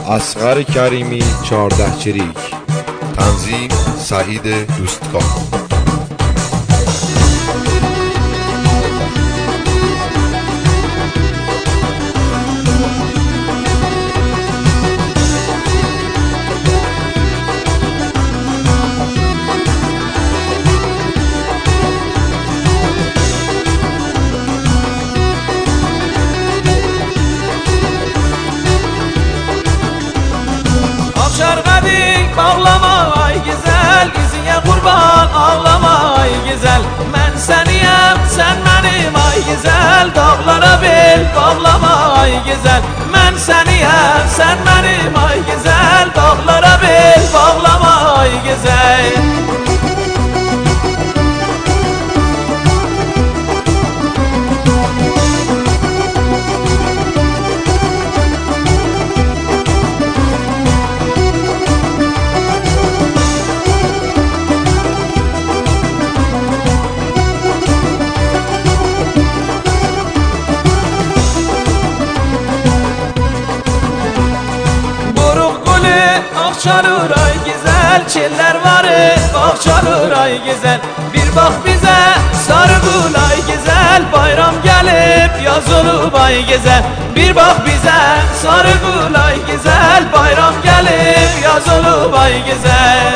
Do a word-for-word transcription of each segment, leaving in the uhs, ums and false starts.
اصغر کریمی چهارده چریک. تنظیم سعید دوستکار. Ağlama ay güzel, yüzüne kurban ağlama ay güzel. Ben seniyim, sen benim ay güzel. Dağlara bel bağlama ay güzel. Ben seniyim, sen benim ay güzel. Dağlara bel bağlama ay güzel. Çalır ay güzel, çiller var bak çalır ay güzel. Bir bak bize sarı gül ay güzel, bayram gelip yaz olup ay güzel. Bir bak bize sarı gül ay güzel, bayram gelip yaz olup ay güzel.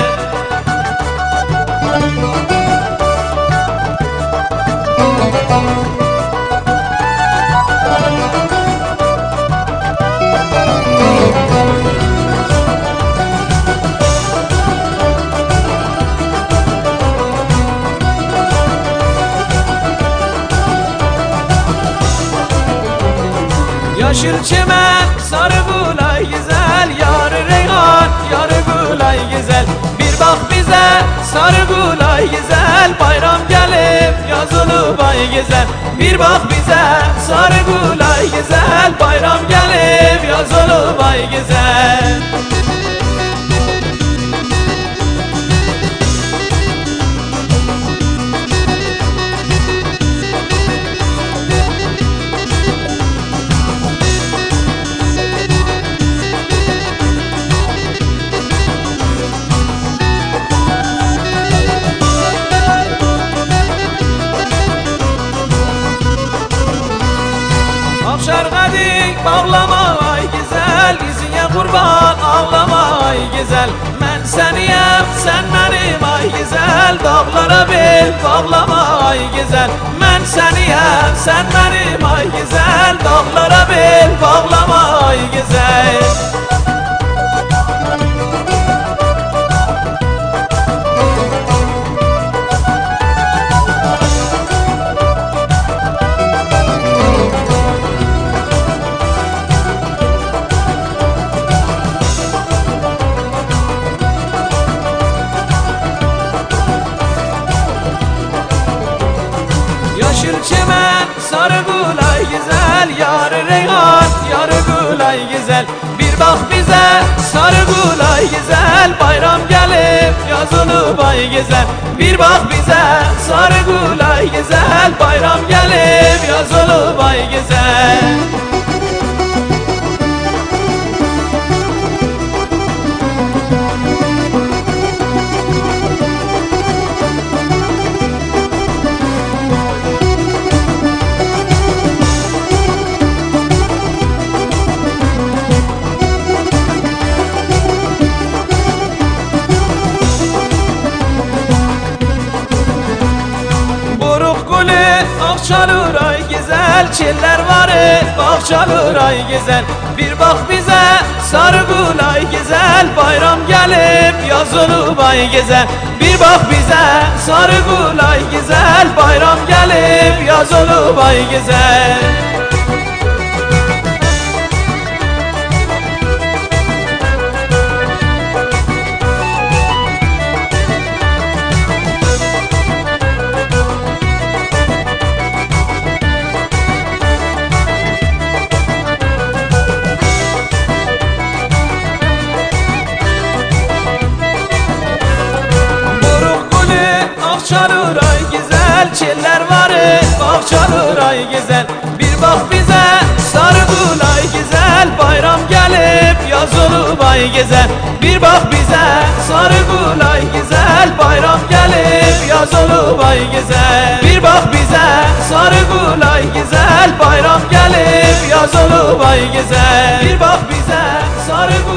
Yeşil çimen sarı gül ay güzel, yarı reyhan yarı gül ay güzel. Bir bak bize sarı gül ay güzel, bayram gelip yaz olup ay güzel. Bir bak bize sarı gül ay güzel, bayram gelip yaz olup ay güzel. Şarkıdık bağlama ay güzel, yüzüne kurban ağlama ay güzel. Ben seniyim, sen benim ay güzel. Dağlara bel bağlama ay güzel. Ben seniyim, sen benim ay güzel. Dağlara bel bağlama ay güzel. Yeşil çimen sarı gül ay güzel, yarı reyhan yarı gül ay güzel. Bir bak bize sarı gül ay güzel, bayram gelip yaz olup ay güzel. Bir bak bize sarı gül ay güzel, bayram gelip yaz olup ay güzel. Çalır ay güzel, çiller var bak çalır ay güzel. Bir bak bize sarı gül ay güzel, bayram gelip yaz olup ay güzel. Bir bak bize sarı gül ay güzel, bayram gelip yaz olup ay güzel. Çalır ay güzel, çiller var bak çalır ay güzel. Bir bak bize sarı gül ay güzel, bayram gelip yaz yaz olup ay gezer. Bir bak bize sarı gulay güzel, bayram gelip yaz olup ay gezer. Bir bak bize sarı gulay güzel, bayram gelip yaz olup ay gezer. Bir bak bize sarı gulay